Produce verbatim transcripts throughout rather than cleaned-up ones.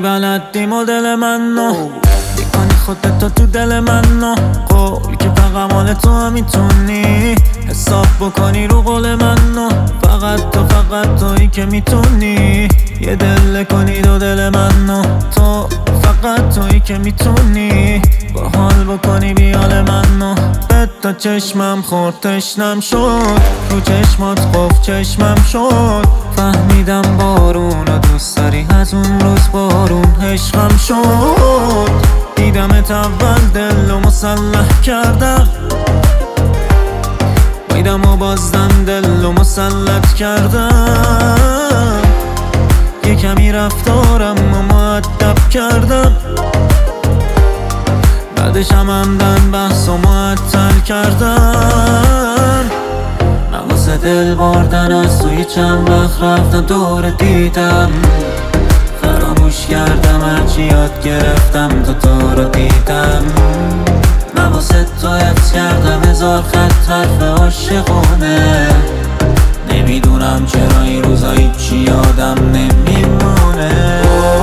بلدی مدل منو میکنی خودتو تو دل منو قول که فقط مال تو هم میتونی حساب بکنی رو قول منو فقط تو فقط تویی که میتونی یه دل کنی دو دل منو تو فقط تویی که میتونی با حال بکنی بیال منو به تا چشمم خورد تشنم شد رو چشمات قفل چشمم شد فهمیدم بارون رو دوست داری از اون روز بارون عشقم شد دیدمت اول دل و مسلح کردم میدم و بازدم دل و مسلط کردم یه کمی رفتارم و مؤدب کردم بعدش هم همدن بحث و معطل کردم من واسه دل بردن از توی چند وقت رفتم دور دیدم فراموش کردم هرچی یاد گرفتم تا تو رو دیدم من واسه تو حفظ کردم هزار خط حرف عاشقونه نمیدونم چرا این روزا هیچی یادم نمیمونه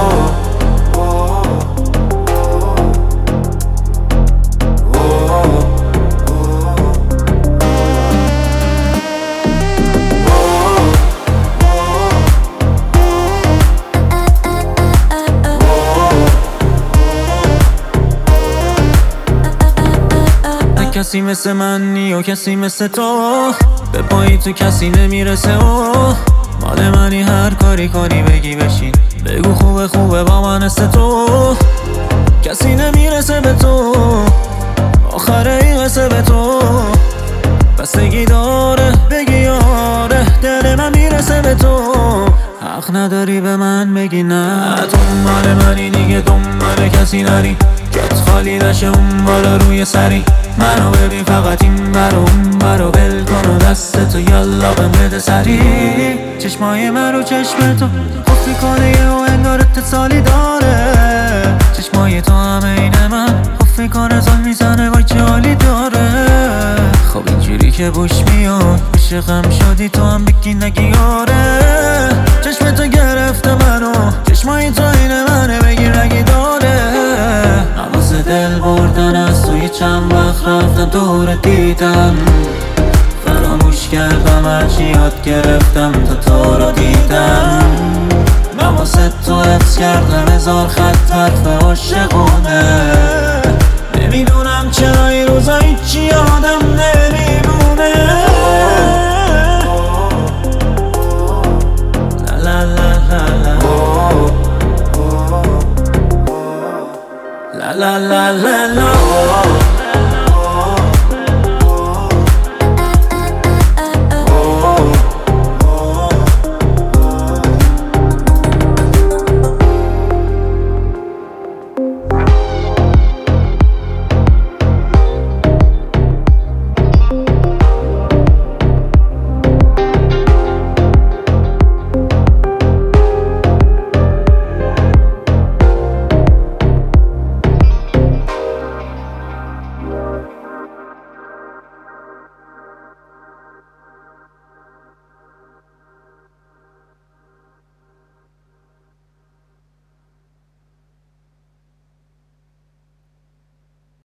کسی مثل من نی و کسی مثل تو به پایی تو کسی نمیرسه و مال منی هر کاری کنی بگی بشین بگو خوبه خوبه با من است تو کسی نمیرسه به تو آخره این قصه به تو بستگی داره بگی آره دل من میرسه به تو حق نداری به من بگی نه تو مال منی دیگه دنبال کسی نری جات خالی نشه اون بالا روی سری منو ببین فقط این برو اون برو بل کن و دست تو یالا بهم بده سری چشمای من رو چشم تو خفی کنه و انگار اتصالی داره چشمای تو همه این من خفی کنه زل میزنه وای چه حالی داره خب اینجوری که بوش میاد عاشقم شدی تو هم بگی نگی آره چشم تو گرفته منو چشمای تو این منه بگیر نگی داره نوازه دل بردن از توی چند وقت رفتم دور دیدم فراموش کردم هرچی یاد گرفتم تا تو رو دیدم من واسه تو حفظ کردم هزار خط حرف عاشقونه نمیدونم چرا این روزا هیچی یادم نمیمونه لا لا لا لا لا لا لا لا لا